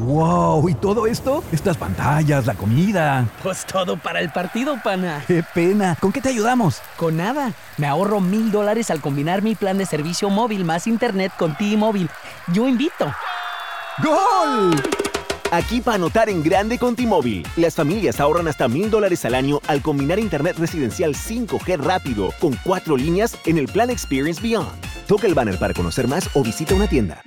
¡Wow! ¿Y todo esto? Estas pantallas, la comida. Pues todo para el partido, pana. ¡Qué pena! ¿Con qué te ayudamos? Con nada. Me ahorro $1,000 al combinar mi plan de servicio móvil más internet con T-Mobile. Yo invito. ¡Gol! Aquí para anotar en grande con T-Mobile. Las familias ahorran hasta $1,000 al año al combinar internet residencial 5G rápido con 4 líneas en el plan Experience Beyond. Toca el banner para conocer más o visita una tienda.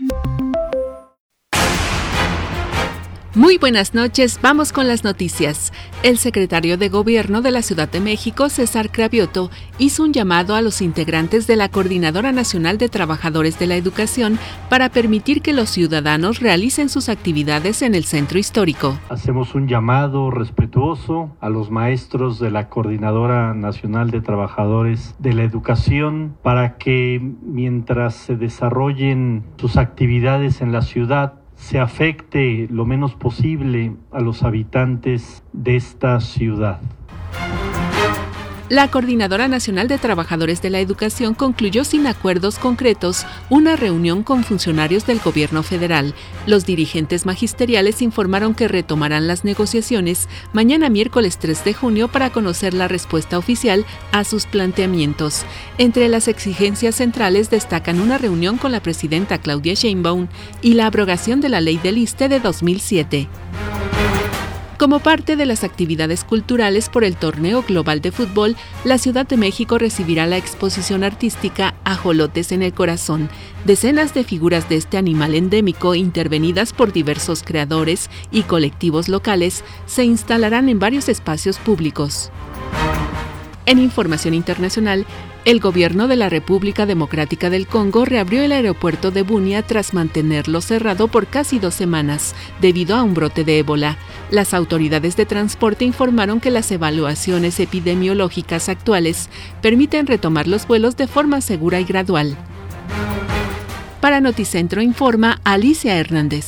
Muy buenas noches, vamos con las noticias. El secretario de Gobierno de la Ciudad de México, César Cravioto, hizo un llamado a los integrantes de la Coordinadora Nacional de Trabajadores de la Educación para permitir que los ciudadanos realicen sus actividades en el centro histórico. Hacemos un llamado respetuoso a los maestros de la Coordinadora Nacional de Trabajadores de la Educación para que mientras se desarrollen sus actividades en la ciudad, se afecte lo menos posible a los habitantes de esta ciudad. La Coordinadora Nacional de Trabajadores de la Educación concluyó sin acuerdos concretos una reunión con funcionarios del gobierno federal. Los dirigentes magisteriales informaron que retomarán las negociaciones mañana miércoles 3 de junio para conocer la respuesta oficial a sus planteamientos. Entre las exigencias centrales destacan una reunión con la presidenta Claudia Sheinbaum y la abrogación de la ley del ISSSTE de 2007. Como parte de las actividades culturales por el Torneo Global de Fútbol, la Ciudad de México recibirá la exposición artística Ajolotes en el Corazón. Decenas de figuras de este animal endémico, intervenidas por diversos creadores y colectivos locales, se instalarán en varios espacios públicos. En información internacional, el gobierno de la República Democrática del Congo reabrió el aeropuerto de Bunia tras mantenerlo cerrado por casi 2 semanas, debido a un brote de ébola. Las autoridades de transporte informaron que las evaluaciones epidemiológicas actuales permiten retomar los vuelos de forma segura y gradual. Para Noticentro informa Alicia Hernández.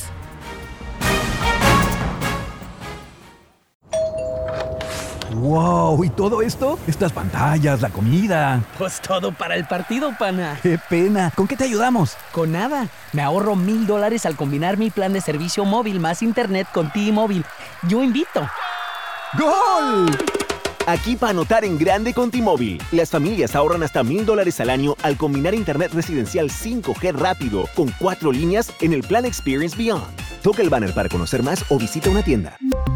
¡Wow! ¿Y todo esto? Estas pantallas, la comida. Pues todo para el partido, pana. ¡Qué pena! ¿Con qué te ayudamos? Con nada. Me ahorro $1,000 al combinar mi plan de servicio móvil más internet con T-Mobile. Yo invito. ¡Gol! Aquí para anotar en grande con T-Mobile. Las familias ahorran hasta $1,000 al año al combinar internet residencial 5G rápido con 4 líneas en el plan Experience Beyond. Toca el banner para conocer más o visita una tienda.